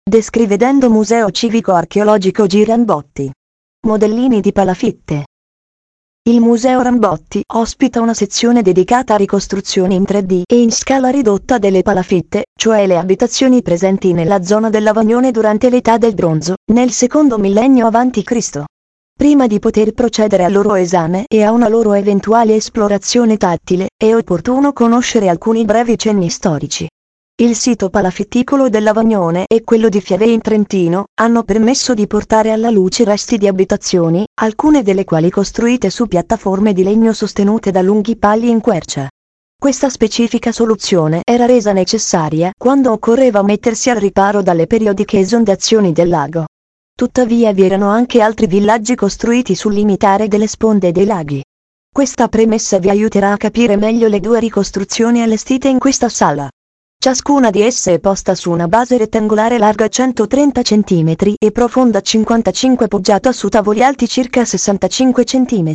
Descrivedendo Museo Civico Archeologico G. Rambotti. Modellini di palafitte. Il Museo Rambotti ospita una sezione dedicata a ricostruzioni in 3D e in scala ridotta delle palafitte, cioè le abitazioni presenti nella zona dell'Avagnone durante l'età del bronzo, nel secondo millennio a.C. Prima di poter procedere al loro esame e a una loro eventuale esplorazione tattile, è opportuno conoscere alcuni brevi cenni storici. Il sito palafitticolo dell'Avagnone e quello di Fiave in Trentino hanno permesso di portare alla luce resti di abitazioni, alcune delle quali costruite su piattaforme di legno sostenute da lunghi pali in quercia. Questa specifica soluzione era resa necessaria quando occorreva mettersi al riparo dalle periodiche esondazioni del lago. Tuttavia vi erano anche altri villaggi costruiti sul limitare delle sponde dei laghi. Questa premessa vi aiuterà a capire meglio le due ricostruzioni allestite in questa sala. Ciascuna di esse è posta su una base rettangolare larga 130 cm e profonda 55 poggiata su tavoli alti circa 65 cm.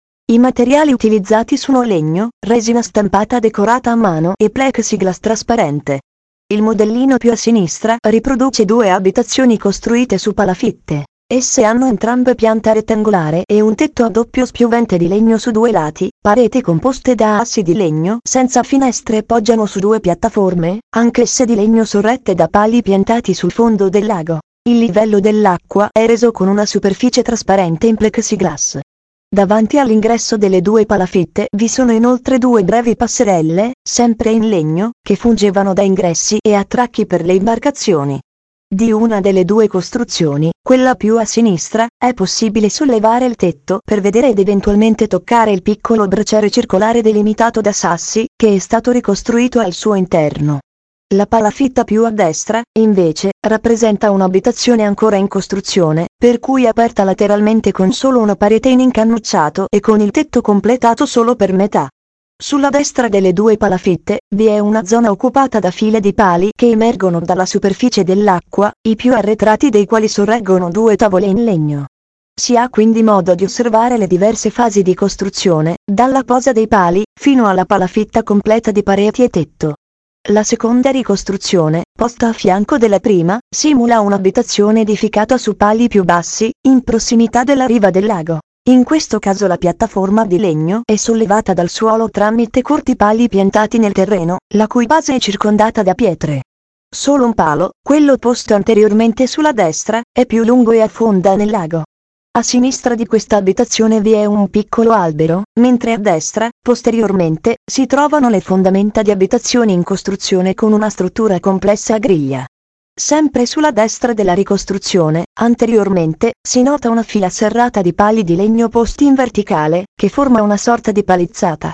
I materiali utilizzati sono legno, resina stampata decorata a mano e plexiglass trasparente. Il modellino più a sinistra riproduce due abitazioni costruite su palafitte. Esse hanno entrambe pianta rettangolare e un tetto a doppio spiovente di legno su due lati, pareti composte da assi di legno senza finestre poggiano su due piattaforme, anch'esse di legno sorrette da pali piantati sul fondo del lago. Il livello dell'acqua è reso con una superficie trasparente in plexiglass. Davanti all'ingresso delle due palafitte vi sono inoltre due brevi passerelle, sempre in legno, che fungevano da ingressi e attracchi per le imbarcazioni. Di una delle due costruzioni, quella più a sinistra, è possibile sollevare il tetto per vedere ed eventualmente toccare il piccolo braciere circolare delimitato da sassi, che è stato ricostruito al suo interno. La palafitta più a destra, invece, rappresenta un'abitazione ancora in costruzione, per cui aperta lateralmente con solo una parete in incannucciato e con il tetto completato solo per metà. Sulla destra delle due palafitte, vi è una zona occupata da file di pali che emergono dalla superficie dell'acqua, i più arretrati dei quali sorreggono due tavole in legno. Si ha quindi modo di osservare le diverse fasi di costruzione, dalla posa dei pali, fino alla palafitta completa di pareti e tetto. La seconda ricostruzione, posta a fianco della prima, simula un'abitazione edificata su pali più bassi, in prossimità della riva del lago. In questo caso la piattaforma di legno è sollevata dal suolo tramite corti pali piantati nel terreno, la cui base è circondata da pietre. Solo un palo, quello posto anteriormente sulla destra, è più lungo e affonda nel lago. A sinistra di questa abitazione vi è un piccolo albero, mentre a destra, posteriormente, si trovano le fondamenta di abitazioni in costruzione con una struttura complessa a griglia. Sempre sulla destra della ricostruzione, anteriormente, si nota una fila serrata di pali di legno posti in verticale, che forma una sorta di palizzata.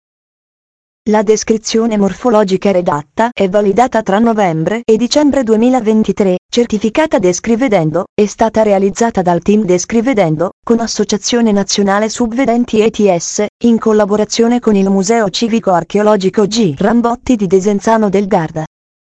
La descrizione morfologica redatta e validata tra novembre e dicembre 2023, certificata Descrivedendo, è stata realizzata dal team Descrivedendo, con Associazione Nazionale Subvedenti ETS, in collaborazione con il Museo Civico Archeologico G. Rambotti di Desenzano del Garda.